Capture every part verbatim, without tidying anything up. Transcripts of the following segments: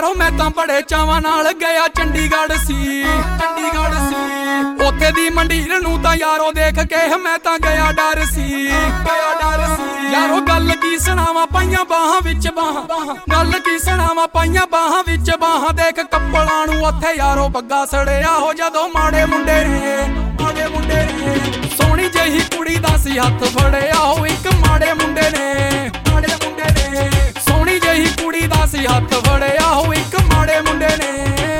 यारो मैं तां बड़े चावां नाल गया चंडीगढ़ सी चंडीगढ़ सी उत्थे दी मंडीर नूं तां यारो देख के मैं तां गया डर सी गया डर सी यारो गल की सुणावां पाइयां बाहां विच बाहां गल की सुणावां पाइयां बाहां विच बाहां देख कप्पड़ां नूं उत्थे यारो बग्गा सड़िया हो जदों माड़े मुंडे ने माड़े मुंडे ने सोहणी जही कुड़ी दा सी हत्थ फड़िया हो इक माड़े मुंडे ने माड़े मुंडे ने सोहणी जही कुड़ी दा सी हत्थ फड़िया हो इक माड़े मुंडे ने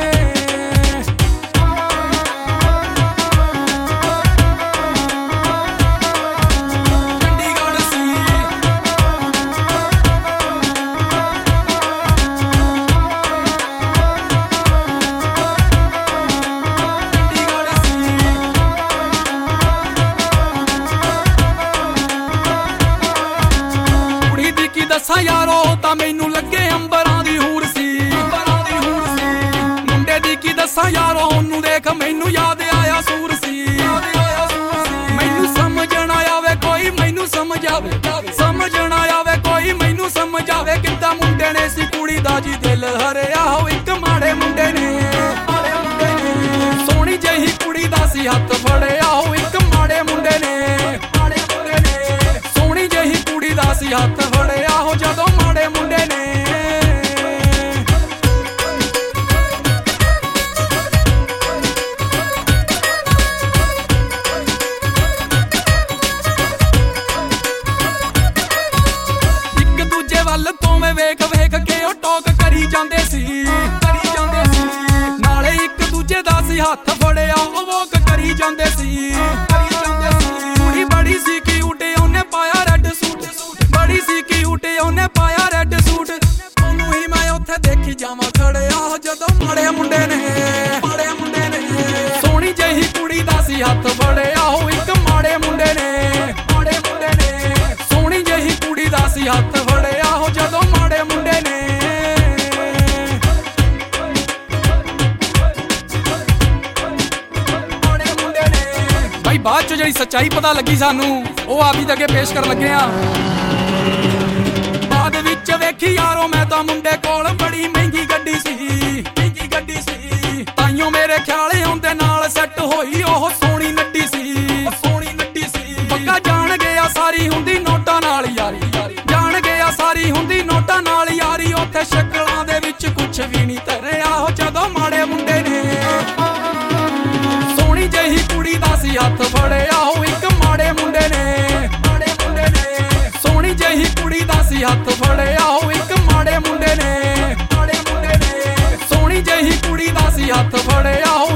दसा यारो तां मैनू लगे अंबरां दी हूर सी अंबरां दी हूर सी मुंडे दी की दसा यारो ओनू देख मैनू याद आया सूर सी याद आया सूर सी मैनू समझण आया वे कोई मैनू समझ आवे समझण आया वे कोई मैनू समझ आवे किद्दां मुंडे ने सी कुड़ी दा जी दिल हरिया हो इक माड़े मुंडे ने माड़े मुंडे ने सोहणी जही कुड़ी दा सी हत्थ फड़िया हो इक माड़े मुंडे ने माड़े मुंडे ने सोहणी जही कुड़ी दा सी हत्थ फड़िया हो जदों माड़े मुंडे ने इक दूजे वल तोवें वेख वेख के ओ टॉक करी जांदे सी करी जांदे सी नाले इक दूजे दा सी हत्थ फड़िया ओ वॉक करी जांदे सी करी जांदे सी कुड़ी बड़ी सी की उडे ओने पाया रेड सूट बड़ी सी की उडे ओने पाया रेड सूट ओनू ही मैं उत्थे देखी जावां खड़िया हो जदों माड़े मुंडे ने माड़े मुंडे ने सोहणी जही कुड़ी दा सी हत्थ फड़िया हो इक माड़े मुंडे ने माड़े मुंडे ने सोहणी जही कुड़ी दा सी हत्थ फड़िया हो जदों माड़े मुंडे ने माड़े मुंडे ने भाई बाद चो जिहड़ी सच्चाई पता लगी सानू ओ आप ही अगे पेश कर लगे आ बाद विच वेखी यारो मैं तां मुंडे कोल बड़ी महंगी गड्डी सी महंगी गड्डी सी ताइयों मेरे ख्याल औंदे नाल सैट होई ओह सोहणी नड्डी सी सोहणी नड्डी सी पक्का जान गया सारी हुंदी नोटां नाल यारी जान गया सारी हुंदी नोटां नाल यारी उत्थे शक्लां दे विच कुछ भी नहीं धरिया हो जदों माड़े मुंडे ने सोहणी जही कुड़ी दा सी हत्थ फड़िया हो इक माड़े मुंडे ने माड़े मुंडे ने सोहणी जही कुड़ी दा सी हत्थ फड़िया हो इक माड़े मुंडे ने माड़े मुंडे ने सोहणी जही कुड़ी दा सी हत्थ फड़िया हो